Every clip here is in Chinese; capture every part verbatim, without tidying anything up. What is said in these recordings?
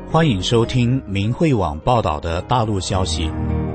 欢迎收听明慧网报道的大陆消息。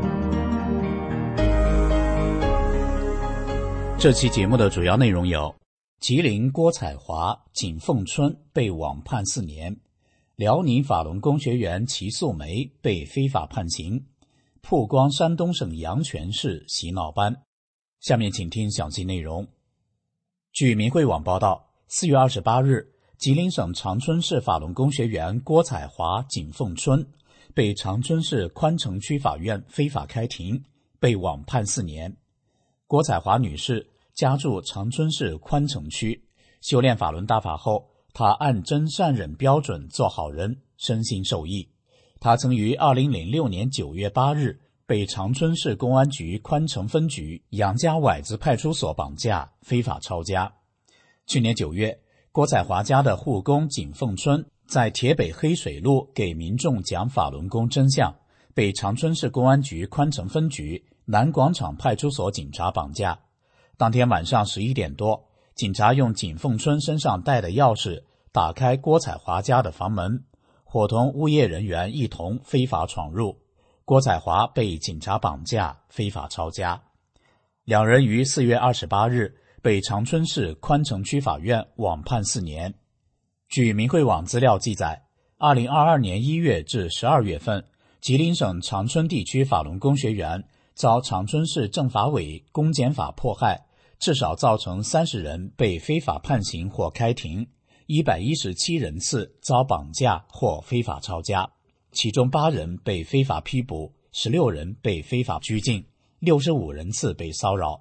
这期节目的主要内容有：吉林郭彩华、景凤春被网判四年，辽宁法轮功学员齐素梅被非法判刑，曝光山东省阳泉市洗脑班。下面请听详细内容。据明慧网报道，四月二十八日，吉林省长春市法轮功学员郭彩华、景凤春被长春市宽城区法院非法开庭，被网判四年。郭彩华女士家住长春市宽城区，修炼法轮大法后，她按真善忍标准做好人，身心受益。她曾于二零零六年九月八日被长春市公安局宽城分局杨家崴子派出所绑架，非法抄家。去年九月，郭彩华家的护工景凤春在铁北黑水路给民众讲法轮功真相，被长春市公安局宽城分局南广场派出所警察绑架。当天晚上十一点多，警察用景凤春身上带的钥匙打开郭彩华家的房门，伙同物业人员一同非法闯入，郭彩华被警察绑架，非法抄家。两人于四月二十八日被长春市宽城区法院网判四年。据明慧网资料记载，二零二二年一月至十二月份，吉林省长春地区法轮功学员遭长春市政法委公检法迫害，至少造成三十人被非法判刑或开庭，一百一十七人次遭绑架或非法抄家，其中八人被非法批捕，十六人被非法拘禁，六十五人次被骚扰。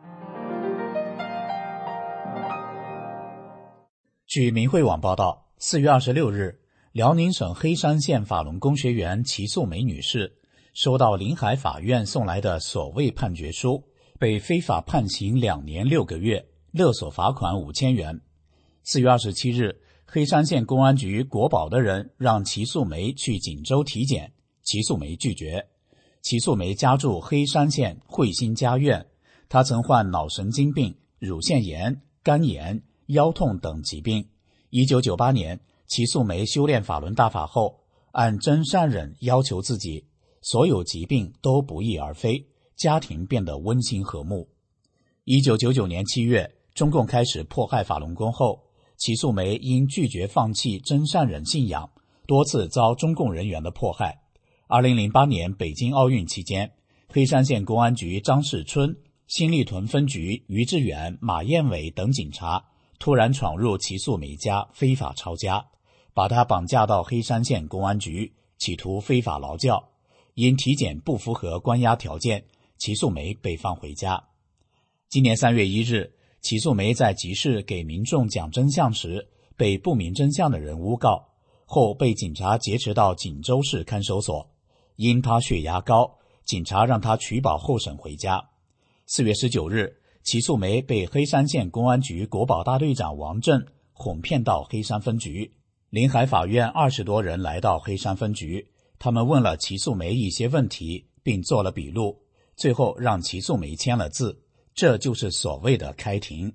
据明慧网报道，四月二十六日，辽宁省黑山县法轮功学员齐素梅女士收到临海法院送来的所谓判决书，被非法判刑两年六个月，勒索罚款五千元。四月二十七日，黑山县公安局国保的人让齐素梅去锦州体检，齐素梅拒绝。齐素梅家住黑山县汇新家苑，她曾患脑神经病、乳腺炎、肝炎、腰痛等疾病。一九九八年，齐素梅修炼法轮大法后，按真善忍要求自己，所有疾病都不翼而飞，家庭变得温馨和睦。一九九九年七月，中共开始迫害法轮功后，齐素梅因拒绝放弃真善忍信仰，多次遭中共人员的迫害。二零零八年北京奥运期间，黑山县公安局张世春、新立屯分局于志远、马彦伟等警察突然闯入齐素梅家非法抄家，把她绑架到黑山县公安局，企图非法劳教。因体检不符合关押条件，齐素梅被放回家。今年三月一日，齐素梅在集市给民众讲真相时，被不明真相的人诬告，后被警察劫持到锦州市看守所。因她血压高，警察让她取保候审回家。四月十九日，齐素梅被黑山县公安局国保大队长王震哄骗到黑山分局。临海法院二十多人来到黑山分局，他们问了齐素梅一些问题，并做了笔录，最后让齐素梅签了字，这就是所谓的开庭。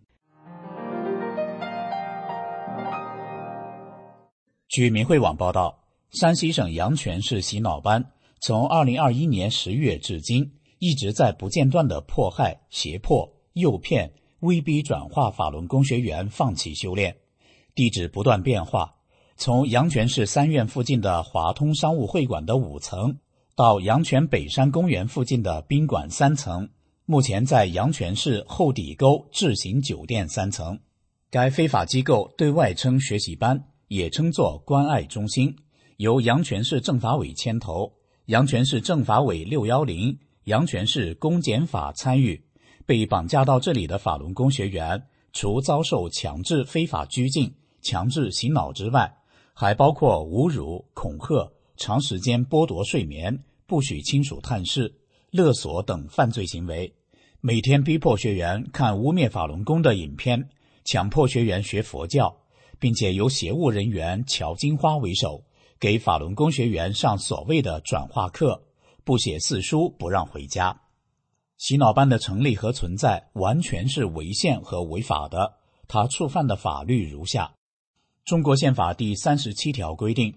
据明慧网报道，山西省阳泉市洗脑班从二零二一年十月至今，一直在不间断地迫害、胁迫、诱骗、威逼转化法轮功学员放弃修炼，地址不断变化，从阳泉市三院附近的华通商务会馆的五层，到阳泉北山公园附近的宾馆三层，目前在阳泉市后底沟智行酒店三层。该非法机构对外称学习班，也称作关爱中心，由阳泉市政法委牵头，阳泉市政法委六一零、阳泉市公检法参与。被绑架到这里的法轮功学员，除遭受强制非法拘禁、强制洗脑之外，还包括侮辱、恐吓、长时间剥夺睡眠、不许亲属探视、勒索等犯罪行为。每天逼迫学员看污蔑法轮功的影片，强迫学员学佛教，并且由邪物人员乔金花为首，给法轮功学员上所谓的转化课，不写四书不让回家。洗脑班的成立和存在完全是违宪和违法的，它触犯的法律如下：中国宪法第三十七条规定，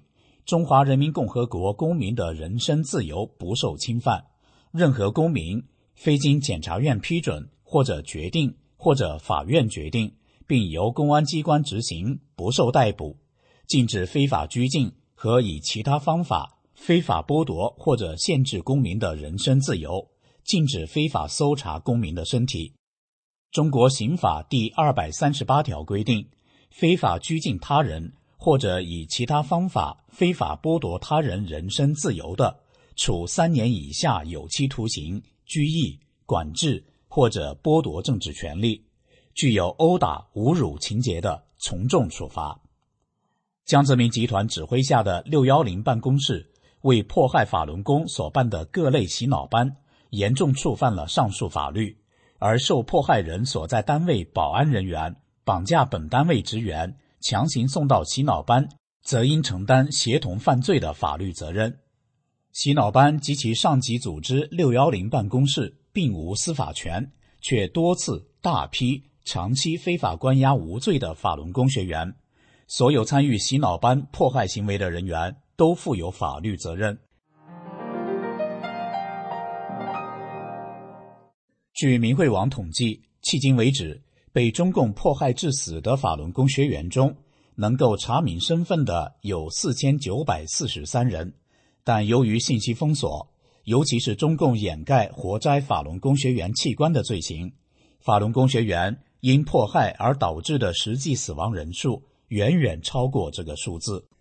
中华人民共和国公民的人身自由不受侵犯，任何公民非经检察院批准或者决定或者法院决定，并由公安机关执行，不受逮捕。禁止非法拘禁和以其他方法非法剥夺或者限制公民的人身自由，禁止非法搜查公民的身体。中国刑法第二百三十八条规定，非法拘禁他人或者以其他方法非法剥夺他人人身自由的，处三年以下有期徒刑、拘役、管制或者剥夺政治权利；具有殴打、侮辱情节的，从重处罚。江泽民集团指挥下的六一零办公室为迫害法轮功所办的各类洗脑班严重触犯了上述法律，而受迫害人所在单位保安人员绑架本单位职员，强行送到洗脑班，则应承担协同犯罪的法律责任。洗脑班及其上级组织六一零办公室并无司法权，却多次大批长期非法关押无罪的法轮功学员。所有参与洗脑班迫害行为的人员都负有法律责任。据明慧网统计，迄今为止，被中共迫害致死的法轮功学员中，能够查明身份的有四千九百四十三人，但由于信息封锁，尤其是中共掩盖活摘法轮功学员器官的罪行，法轮功学员因迫害而导致的实际死亡人数远远超过这个数字。